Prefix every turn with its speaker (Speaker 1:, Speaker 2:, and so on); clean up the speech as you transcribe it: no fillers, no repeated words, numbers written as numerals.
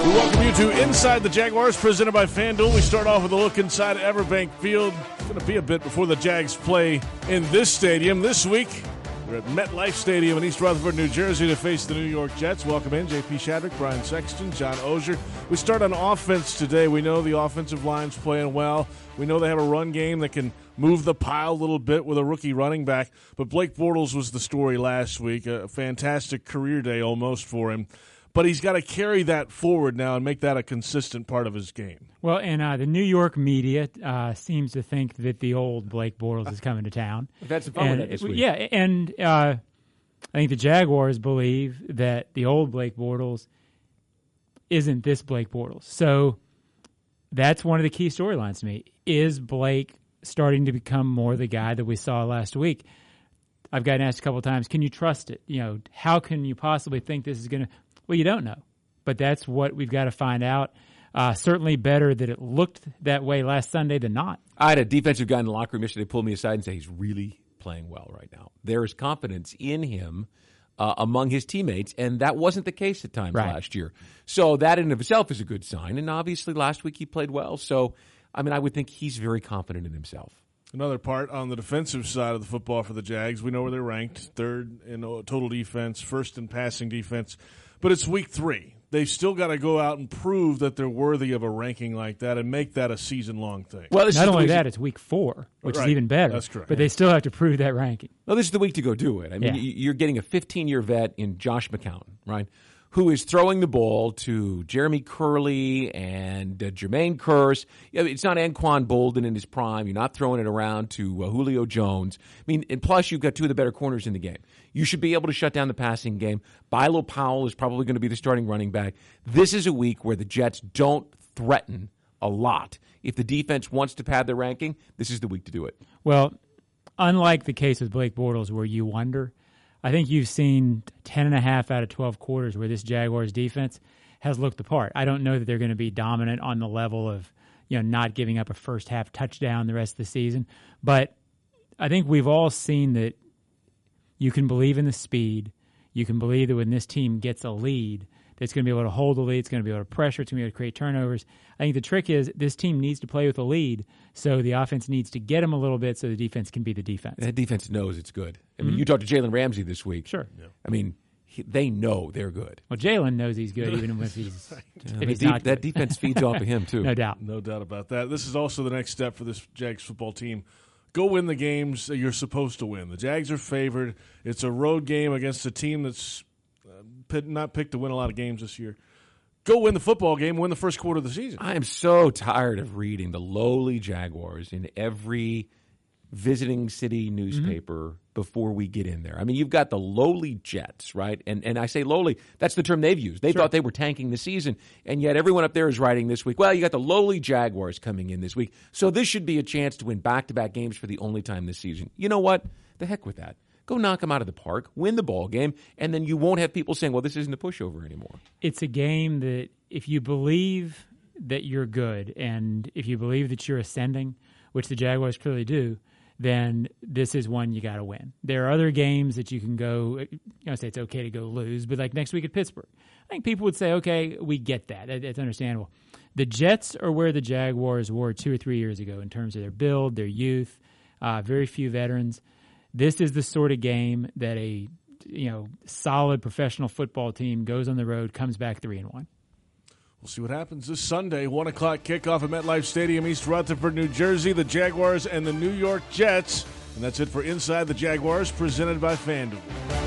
Speaker 1: We welcome you to Inside the Jaguars, presented by FanDuel. We start off with a look inside Everbank Field. It's going to be a bit before the Jags play in this stadium. This week, we're at MetLife Stadium in East Rutherford, New Jersey, to face the New York Jets. Welcome in, J.P. Shadrick, Brian Sexton, John Oehser. We start on offense today. We know the offensive line's playing well. We know they have a run game that can move the pile a little bit with a rookie running back. But Blake Bortles was the story last week, a fantastic career day almost for him. But he's got to carry that forward now and make that a consistent part of his game.
Speaker 2: Well, and the New York media seems to think that the old Blake Bortles is coming to town.
Speaker 3: We've had some fun with that this week.
Speaker 2: Yeah, and I think the Jaguars believe that the old Blake Bortles isn't this Blake Bortles. So that's one of the key storylines to me. Is Blake starting to become more the guy that we saw last week? I've gotten asked a couple of times, can you trust it? You know, how can you possibly think this is going to... Well, you don't know, but that's what we've got to find out. Certainly better that it looked that way last Sunday than not.
Speaker 3: I had a defensive guy in the locker room yesterday pull me aside and say he's really playing well right now. There is confidence in him among his teammates, and that wasn't the case at times last year. So that in and of itself is a good sign, and obviously last week he played well. So, I mean, I would think he's very confident in himself.
Speaker 1: Another part on the defensive side of the football for the Jags. We know where they're ranked, third in total defense, first in passing defense. But it's week 3. They've still got to go out and prove that they're worthy of a ranking like that and make that a season-long thing.
Speaker 2: Well, not only that, it's week 4, which is even better.
Speaker 1: That's correct.
Speaker 2: But they still have to prove that ranking.
Speaker 3: Well, this is the week to go do it. I mean, you're getting a 15-year vet in Josh McCown, right, who is throwing the ball to Jeremy Curley and Jermaine Kearse. It's not Anquan Bolden in his prime. You're not throwing it around to Julio Jones. I mean, and plus you've got 2 of the better corners in the game. You should be able to shut down the passing game. Bilo Powell is probably going to be the starting running back. This is a week where the Jets don't threaten a lot. If the defense wants to pad their ranking, this is the week to do it.
Speaker 2: Well, unlike the case with Blake Bortles where you wonder, I think you've seen 10.5 out of 12 quarters where this Jaguars defense has looked the part. I don't know that they're going to be dominant on the level of, not giving up a first half touchdown the rest of the season. But I think we've all seen that you can believe in the speed. You can believe that when this team gets a lead, that it's going to be able to hold the lead. It's going to be able to pressure. It's going to be able to create turnovers. I think the trick is this team needs to play with a lead, so the offense needs to get them a little bit so the defense can be the defense.
Speaker 3: That defense knows it's good. I mean, you talked to Jalen Ramsey this week.
Speaker 2: Sure.
Speaker 3: Yeah. I mean, they know they're good.
Speaker 2: Well, Jalen knows he's good even if he's, if he's not good.
Speaker 3: That defense feeds off of him, too.
Speaker 2: No doubt.
Speaker 1: No doubt about that. This is also the next step for this Jags football team. Go win the games that you're supposed to win. The Jags are favored. It's a road game against a team that's not picked to win a lot of games this year. Go win the football game, win the first quarter of the season.
Speaker 3: I am so tired of reading the lowly Jaguars in every visiting city newspaper before we get in there. I mean, you've got the lowly Jets, right? And I say lowly, that's the term they've used. They thought they were tanking the season, and yet everyone up there is writing this week, well, you got the lowly Jaguars coming in this week, so this should be a chance to win back-to-back games for the only time this season. You know what? The heck with that. Go knock them out of the park, win the ball game, and then you won't have people saying, well, this isn't a pushover anymore.
Speaker 2: It's a game that if you believe that you're good and if you believe that you're ascending, which the Jaguars clearly do, then this is one you got to win. There are other games that you can go, say it's okay to go lose, but like next week at Pittsburgh, I think people would say, okay, we get that. It's understandable. The Jets are where the Jaguars were 2 or 3 years ago in terms of their build, their youth, very few veterans. This is the sort of game that a solid professional football team goes on the road, comes back 3-1.
Speaker 1: We'll see what happens this Sunday. 1 o'clock kickoff at MetLife Stadium, East Rutherford, New Jersey. The Jaguars and the New York Jets. And that's it for Inside the Jaguars, presented by FanDuel.